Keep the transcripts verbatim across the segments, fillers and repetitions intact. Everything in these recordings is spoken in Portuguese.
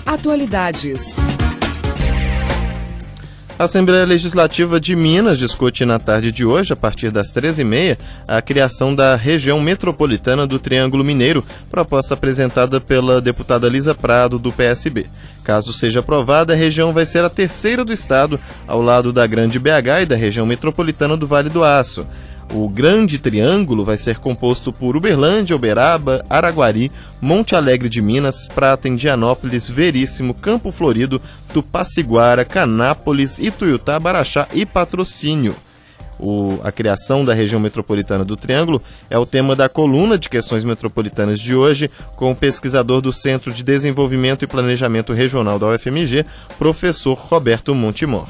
Atualidades. A Assembleia Legislativa de Minas discute na tarde de hoje, a partir das treze e meia, a criação da região metropolitana do Triângulo Mineiro, proposta apresentada pela deputada Lisa Prado, do P S B. Caso seja aprovada, a região vai ser a terceira do estado, ao lado da Grande B H e da região metropolitana do Vale do Aço. O Grande Triângulo vai ser composto por Uberlândia, Uberaba, Araguari, Monte Alegre de Minas, Prata, Indianópolis, Veríssimo, Campo Florido, Tupaciguara, Canápolis, Ituiutá, Baraxá e Patrocínio. O, a criação da região metropolitana do Triângulo é o tema da coluna de questões metropolitanas de hoje, com o pesquisador do Centro de Desenvolvimento e Planejamento Regional da U F M G, professor Roberto Montemor.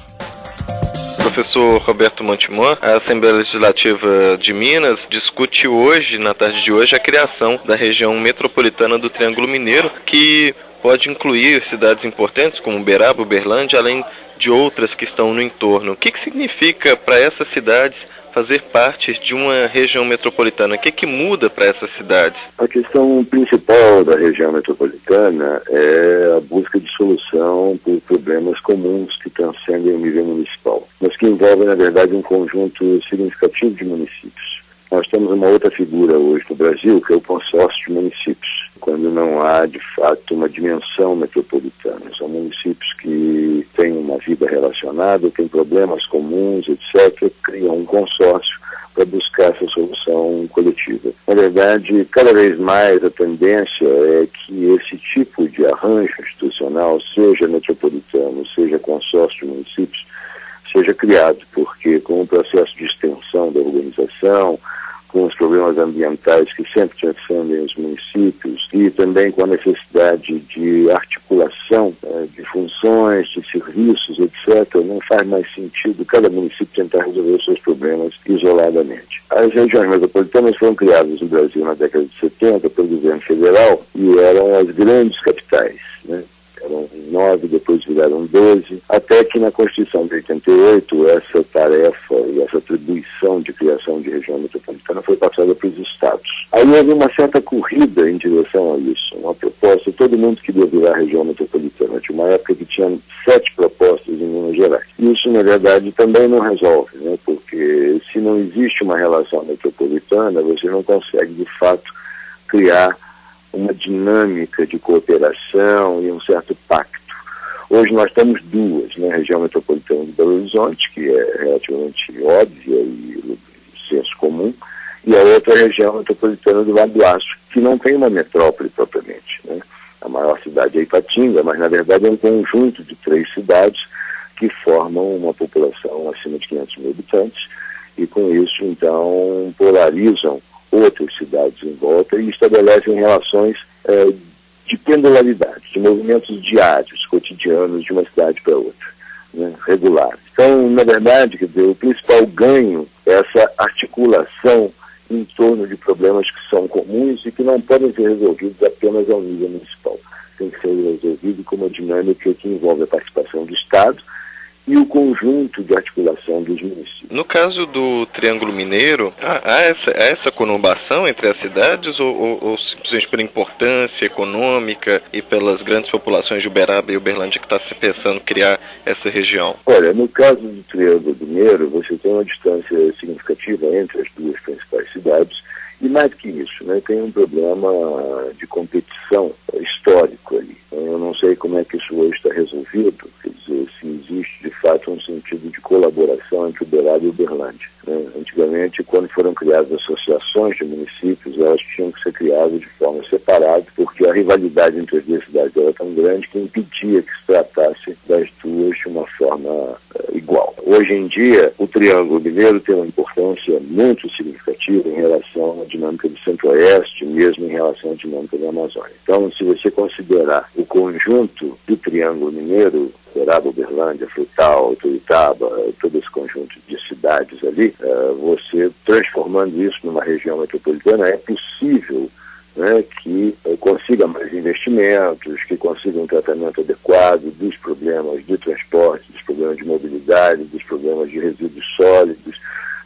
Professor Roberto Montemor, a Assembleia Legislativa de Minas discute hoje, na tarde de hoje, a criação da região metropolitana do Triângulo Mineiro, que pode incluir cidades importantes como Uberaba, Uberlândia, além de outras que estão no entorno. O que, que significa para essas cidades fazer parte de uma região metropolitana? O que, que muda para essas cidades? A questão principal da região metropolitana é a busca de solução por problemas comuns que transcendem o nível municipal, mas que envolvem, na verdade, um conjunto significativo de municípios. Nós temos uma outra figura hoje no Brasil, que é o consórcio de municípios, quando não há, de fato, uma dimensão metropolitana. São municípios que têm uma vida relacionada, têm problemas comuns, etcétera, criam um consórcio para buscar essa solução coletiva. Na verdade, cada vez mais a tendência é que esse tipo de arranjo institucional, seja metropolitano, seja consórcio de municípios, seja criado, porque com o processo de extensão da urbanização, com os problemas ambientais que sempre transcendem os municípios e também com a necessidade de articulação eh, de funções, de serviços, etcétera, não faz mais sentido cada município tentar resolver os seus problemas isoladamente. As regiões metropolitanas foram criadas no Brasil na década de setenta pelo governo federal e eram as grandes capitais, né? Eram nove, depois viraram doze, até que na Constituição de oitenta e oito essa tarefa e essa atribuição de criação de região metropolitana foi passada para os estados. Aí houve uma certa corrida em direção a isso, uma proposta, todo mundo queria virar região metropolitana. Tinha uma época que tinha sete propostas em Minas Gerais. Isso, na verdade, também não resolve, né? Porque se não existe uma relação metropolitana, você não consegue, de fato, criar uma dinâmica de cooperação e um certo pacto. Hoje nós temos duas, né? A região metropolitana de Belo Horizonte, que é relativamente óbvia e senso comum, e a outra região metropolitana do Vale do Aço, que não tem uma metrópole propriamente, né? A maior cidade é Ipatinga, mas na verdade é um conjunto de três cidades que formam uma população acima de quinhentos mil habitantes e com isso então polarizam outras cidades em volta e estabelecem relações eh, de pendularidade, de movimentos diários, cotidianos de uma cidade para outra, né, regulares. Então, na verdade, quer dizer, o principal ganho é essa articulação em torno de problemas que são comuns e que não podem ser resolvidos apenas ao nível municipal. Tem que ser resolvido com uma dinâmica que envolve a participação do Estado e o conjunto de articulação dos municípios. No caso do Triângulo Mineiro, há, há, essa, há essa conurbação entre as cidades ou, ou, ou simplesmente por importância econômica e pelas grandes populações de Uberaba e Uberlândia que está se pensando criar essa região? Olha, no caso do Triângulo Mineiro, você tem uma distância significativa entre as duas principais cidades e mais que isso, né, tem um problema de competição histórico ali. Eu não sei como é que isso hoje está resolvido, quer dizer, se existe de fato um sentido de colaboração entre Uberaba e Uberlândia. Né? Antigamente, quando foram criadas associações de municípios, elas tinham que ser criadas de forma separada, porque a rivalidade entre as duas cidades era tão grande que impedia que se tratasse das duas de uma forma uh, igual. Hoje em dia, o Triângulo Mineiro tem uma importância muito significativa em relação à dinâmica do Centro-Oeste, mesmo em relação à dinâmica da Amazônia. Então, se você considerar o conjunto do Triângulo Mineiro, Uberaba, Uberlândia, Frutal, Ituiutaba, todo esse conjunto de cidades ali, uh, você transformando isso numa região metropolitana, é possível, né, que uh, consiga mais investimentos, que consiga um tratamento adequado dos problemas de transporte, dos problemas de mobilidade, dos problemas de resíduos sólidos,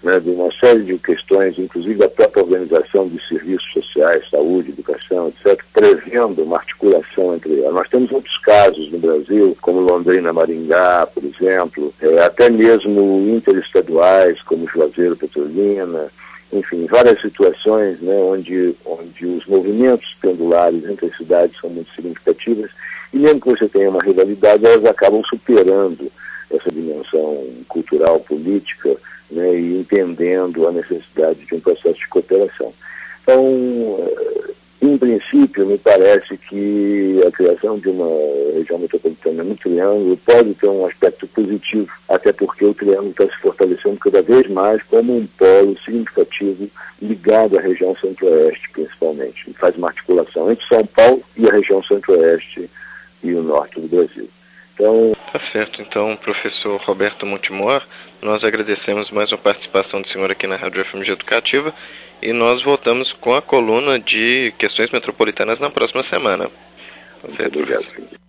né, de uma série de questões, inclusive da própria organização de serviços sociais, saúde, educação, etcétera, prevendo uma articulação entre elas. Nós temos outros casos no Brasil, como Londrina, Maringá, por exemplo, é, até mesmo interestaduais, como Juazeiro, Petrolina, enfim, várias situações, né, onde, onde os movimentos pendulares entre as cidades são muito significativos, e mesmo que você tenha uma rivalidade, elas acabam superando essa dimensão cultural, política, né, e entendendo a necessidade de um processo de cooperação. Então, em princípio, me parece que a criação de uma região metropolitana no Triângulo pode ter um aspecto positivo, até porque o Triângulo está se fortalecendo cada vez mais como um polo significativo ligado à região Centro-Oeste, principalmente. E faz uma articulação entre São Paulo e a região Centro-Oeste e o norte do Brasil. Então... Tá certo. Então, professor Roberto Montemor, nós agradecemos mais uma participação do senhor aqui na Rádio F M G Educativa e nós voltamos com a coluna de questões metropolitanas na próxima semana. Tá certo, obrigado.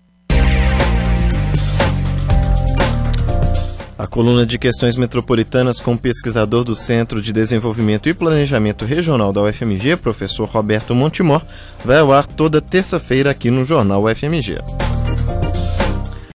A coluna de questões metropolitanas com o pesquisador do Centro de Desenvolvimento e Planejamento Regional da U F M G, professor Roberto Montemor, vai ao ar toda terça-feira aqui no Jornal U F M G.